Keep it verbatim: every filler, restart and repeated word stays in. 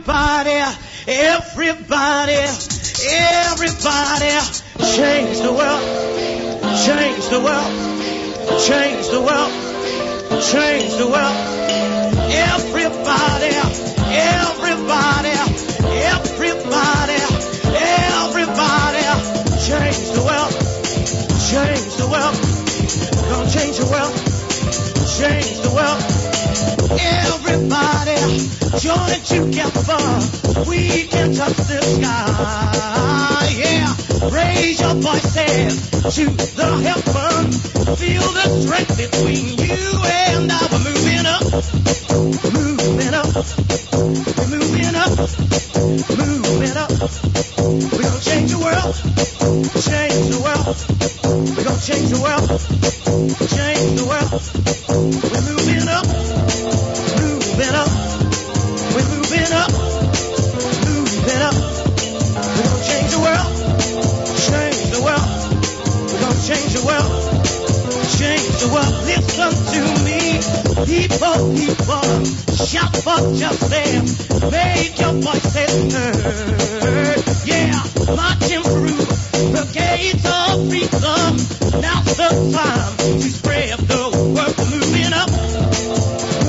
Everybody, everybody, everybody, change the world, change the world, change the world, change the world. Everybody, everybody, everybody, everybody, change the world, change the world. We're gonna change the world, change the world. Everybody, join together, we can touch the sky. Yeah, raise your voices to the heaven. Feel the strength between you and I. We're moving up, moving up, we're moving up, moving up. We're gonna change the world, change the world. We're gonna change the world, change the world. We're moving up. Moving up, we're moving up, moving up. We're gonna change the world, change the world. We're gonna change the world, change the world. Listen to me, people, people, shout for justice, make your voices heard. Yeah, marching through the gates of